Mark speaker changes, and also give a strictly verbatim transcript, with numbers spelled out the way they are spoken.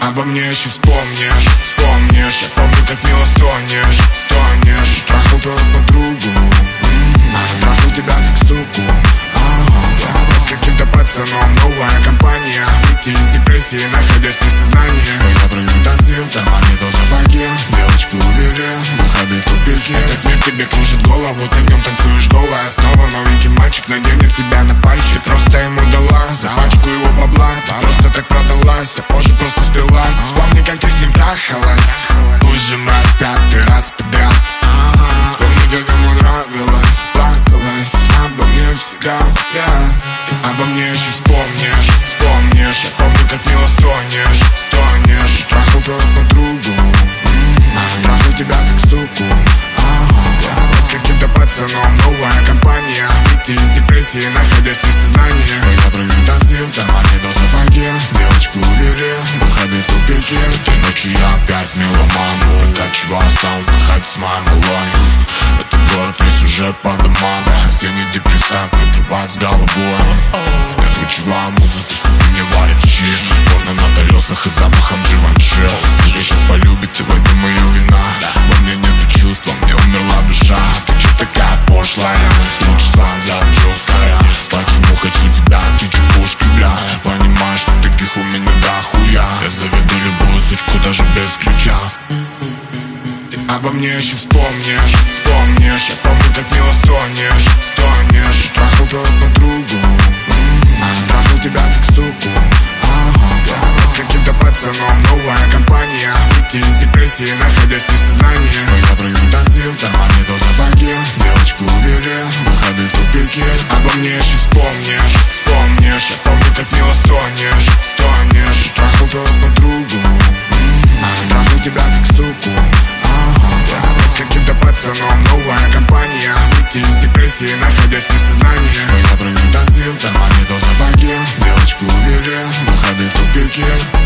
Speaker 1: обо мне еще вспомнишь, вспомнишь. Я помню, как мило стонешь, стонешь. Трахал твою подругу, м-м-м. Трахал тебя как суку, ага. С каким-то пацаном новая компания. Выйти из депрессии, находясь без сознания. Но я провел танцы, в кармане доза фанки. Девочку увели, выходы в тупики. Этот мир тебе кружит голову, ты в нем танцуешь голая. Снова новенький мальчик наденет тебя на пальчик. Просто ему дала за пачку его бабла. Ты просто так продалась, а позже просто спилась. Вспомни, как ты с ним трахалась. Уже мразь пятый раз подряд. Вспомни, как ему нравилось. Плакалась обо мне всегда, yeah. Ты обо мне еще вспомнишь, вспомнишь. Я помню, как мило стонешь, стонешь. Трахал твою подругу, м-м-м. Трахал тебя как суку, ага. С каким-то пацаном новая компания. Выйти из депрессии, находясь без сознания. Но я провел танцы, в кармане доза фанки. Девочку увели, выходы в тупики. Той ночью я опять меломан. Прокачивал сам, выходит с моей малой. Этот город весь уже по домам. Все не депрессак, отрубать с головой. Я кручеваю музыку, сука, мне варят щи. Порно на колесах и запахом Живанши. Тебе сейчас полюбите, в этом ее вина. Во мне нету чувств, во мне умерла душа. Ты че такая пошлая? Лучше сам я жесткая. Почему хочу тебя, ты чепушки, бля. Понимаешь, что таких у меня дохуя. Я заведу любую сучку, даже без ключа. Ты обо мне еще вспомнишь, вспомнишь. Я помню, как мило стонешь, стонешь. Трахал твою подругу, м-м-м. Трахал тебя как суку, ага. С каким-то пацаном новая компания. Выйти из депрессии, находясь без сознания. Но я провел танцы, в кармане доза фанки. Девочку увели, выходы в тупики. Обо мне еще вспомнишь, вспомнишь. Я помню, как мило стонешь, стонешь. Трахал твою подругу, м-м-м. Трахал тебя как суку, ага. С каким-то пацаном новая компания. Выйти из депрессии, находясь без сознания. Но я провел танцы, в кармане доза фанки. Девочку увели, выходы в тупики.